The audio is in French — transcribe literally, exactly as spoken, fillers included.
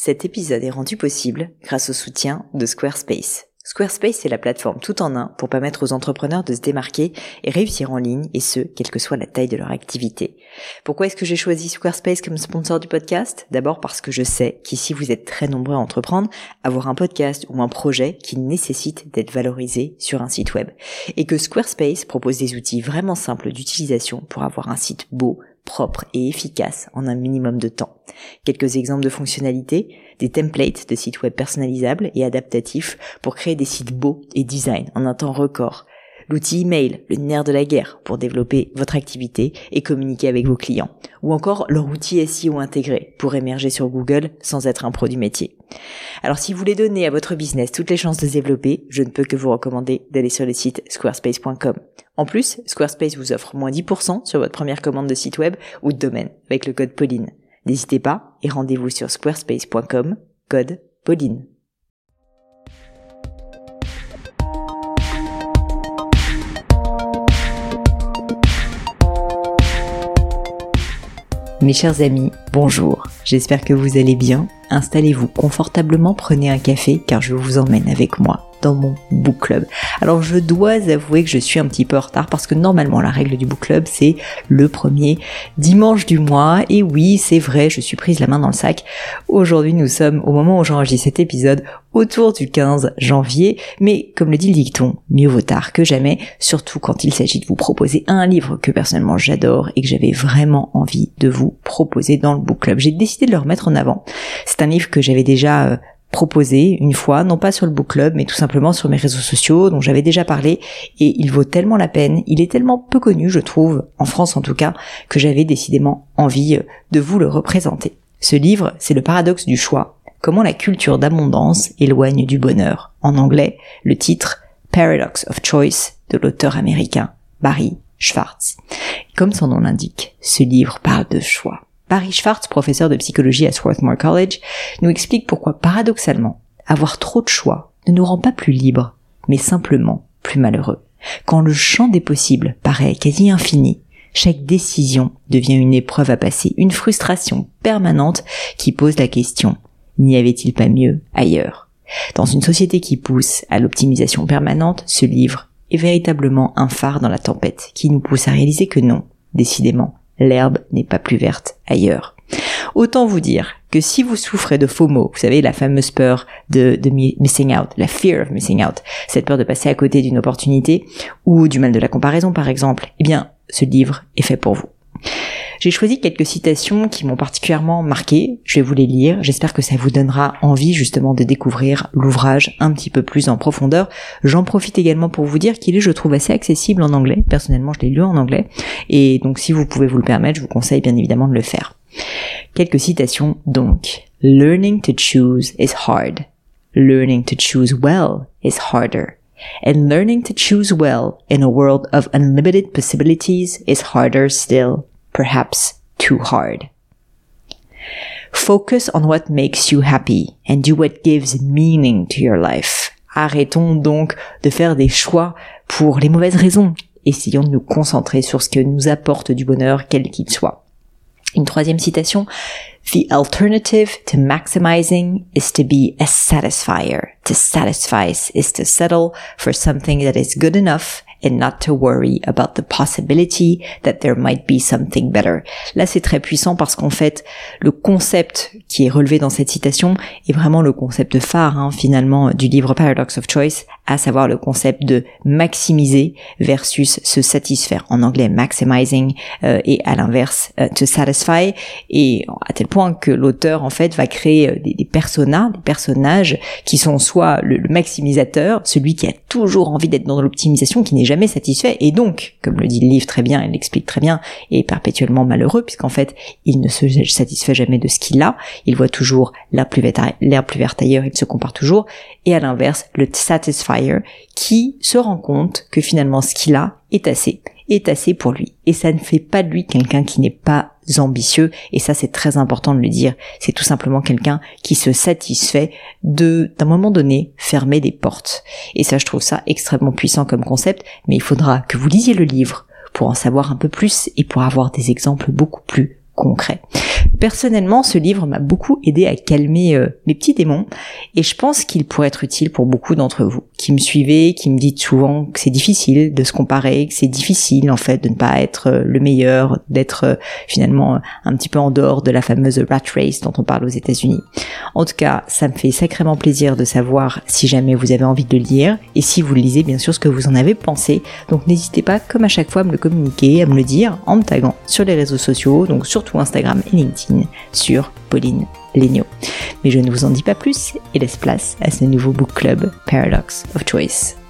Cet épisode est rendu possible grâce au soutien de Squarespace. Squarespace, c'est la plateforme tout en un pour permettre aux entrepreneurs de se démarquer et réussir en ligne, et ce, quelle que soit la taille de leur activité. Pourquoi est-ce que j'ai choisi Squarespace comme sponsor du podcast ? D'abord parce que je sais qu'ici vous êtes très nombreux à entreprendre, avoir un podcast ou un projet qui nécessite d'être valorisé sur un site web. Et que Squarespace propose des outils vraiment simples d'utilisation pour avoir un site beau, propre et efficace en un minimum de temps. Quelques exemples de fonctionnalités, des templates de sites web personnalisables et adaptatifs pour créer des sites beaux et design en un temps record. L'outil email, le nerf de la guerre pour développer votre activité et communiquer avec vos clients. Ou encore leur outil S E O intégré pour émerger sur Google sans être un pro du métier. Alors si vous voulez donner à votre business toutes les chances de se développer, je ne peux que vous recommander d'aller sur le site squarespace point com. En plus, Squarespace vous offre moins dix pour cent sur votre première commande de site web ou de domaine avec le code Pauline. N'hésitez pas et rendez-vous sur squarespace point com, code Pauline. Mes chers amis, bonjour, j'espère que vous allez bien. Installez-vous confortablement, prenez un café car je vous emmène avec moi dans mon book club. Alors je dois avouer que je suis un petit peu en retard parce que normalement la règle du book club c'est le premier dimanche du mois, et oui c'est vrai, je suis prise la main dans le sac. Aujourd'hui nous sommes au moment où j'enregistre cet épisode autour du quinze janvier, mais comme le dit le dicton, mieux vaut tard que jamais, surtout quand il s'agit de vous proposer un livre que personnellement j'adore et que j'avais vraiment envie de vous proposer dans le book club. J'ai décidé de le remettre en avant. C'est un livre que j'avais déjà euh, proposé une fois, non pas sur le book club, mais tout simplement sur mes réseaux sociaux, dont j'avais déjà parlé, et il vaut tellement la peine, il est tellement peu connu, je trouve, en France en tout cas, que j'avais décidément envie de vous le représenter. Ce livre, c'est Le paradoxe du choix, comment la culture d'abondance éloigne du bonheur. En anglais, le titre Paradox of Choice de l'auteur américain Barry Schwartz. Comme son nom l'indique, ce livre parle de choix. Barry Schwartz, professeur de psychologie à Swarthmore College, nous explique pourquoi, paradoxalement, avoir trop de choix ne nous rend pas plus libres, mais simplement plus malheureux. Quand le champ des possibles paraît quasi infini, chaque décision devient une épreuve à passer, une frustration permanente qui pose la question « N'y avait-il pas mieux ailleurs ?» Dans une société qui pousse à l'optimisation permanente, ce livre est véritablement un phare dans la tempête qui nous pousse à réaliser que non, décidément, l'herbe n'est pas plus verte ailleurs. Autant vous dire que si vous souffrez de FOMO, vous savez, la fameuse peur de, de missing out, la fear of missing out, cette peur de passer à côté d'une opportunité, ou du mal de la comparaison par exemple, eh bien, ce livre est fait pour vous. J'ai choisi quelques citations qui m'ont particulièrement marqué, je vais vous les lire, j'espère que ça vous donnera envie justement de découvrir l'ouvrage un petit peu plus en profondeur. J'en profite également pour vous dire qu'il est, je trouve, assez accessible en anglais, personnellement je l'ai lu en anglais, et donc si vous pouvez vous le permettre, je vous conseille bien évidemment de le faire. Quelques citations donc. Learning to choose is hard. Learning to choose well is harder. And learning to choose well in a world of unlimited possibilities is harder still. Perhaps too hard. Focus on what makes you happy and do what gives meaning to your life. Arrêtons donc de faire des choix pour les mauvaises raisons. Essayons de nous concentrer sur ce qui nous apporte du bonheur, quel qu'il soit. Une troisième citation. The alternative to maximizing is to be a satisfier. To satisfy is to settle for something that is good enough and not to worry about the possibility that there might be something better. Là, c'est très puissant parce qu'en fait, le concept qui est relevé dans cette citation est vraiment le concept phare, hein, finalement, du livre Paradox of Choice, à savoir le concept de maximiser versus se satisfaire. En anglais, maximizing, euh, et à l'inverse, euh, to satisfy. Et à tel point que l'auteur, en fait, va créer des, des personas, des personnages qui sont soit le, le maximisateur, celui qui a toujours envie d'être dans l'optimisation, qui n'est jamais jamais satisfait, et donc, comme le dit le livre très bien, il l'explique très bien, est perpétuellement malheureux, puisqu'en fait, il ne se satisfait jamais de ce qu'il a, il voit toujours l'herbe plus verte, l'herbe plus verte ailleurs, il se compare toujours, et à l'inverse, le satisfier, qui se rend compte que finalement, ce qu'il a est assez, est assez pour lui. Et ça ne fait pas de lui quelqu'un qui n'est pas ambitieux, et ça c'est très important de le dire, c'est tout simplement quelqu'un qui se satisfait de, d'un moment donné, fermer des portes. Et ça, je trouve ça extrêmement puissant comme concept, mais il faudra que vous lisiez le livre pour en savoir un peu plus et pour avoir des exemples beaucoup plus concret. Personnellement, ce livre m'a beaucoup aidé à calmer euh, mes petits démons et je pense qu'il pourrait être utile pour beaucoup d'entre vous qui me suivez, qui me dites souvent que c'est difficile de se comparer, que c'est difficile en fait de ne pas être euh, le meilleur, d'être euh, finalement euh, un petit peu en dehors de la fameuse rat race dont on parle aux États-Unis. En tout cas, ça me fait sacrément plaisir de savoir si jamais vous avez envie de le lire et si vous le lisez, bien sûr, ce que vous en avez pensé. Donc n'hésitez pas, comme à chaque fois, à me le communiquer, à me le dire en me taguant sur les réseaux sociaux, donc surtout Instagram et LinkedIn, sur Pauline Léniaud. Mais je ne vous en dis pas plus et laisse place à ce nouveau book club Paradox of Choice.